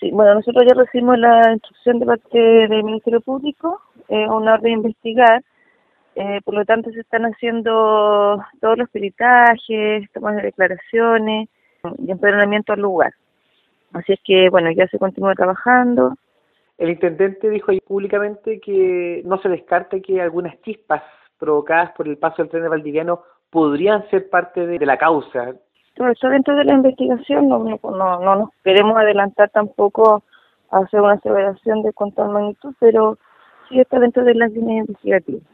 Sí, bueno, nosotros ya recibimos la instrucción de parte del Ministerio Público, una orden de investigar, por lo tanto se están haciendo todos los peritajes, tomas de declaraciones y empadronamiento al lugar. Así es que, bueno, ya se continúa trabajando. El intendente dijo ahí públicamente que no se descarta que algunas chispas provocadas por el paso del tren de Valdiviano podrían ser parte de la causa. Todo eso dentro de la investigación, no nos queremos adelantar tampoco a hacer una aseveración de cuánta magnitud, pero sí está dentro de las líneas investigativas.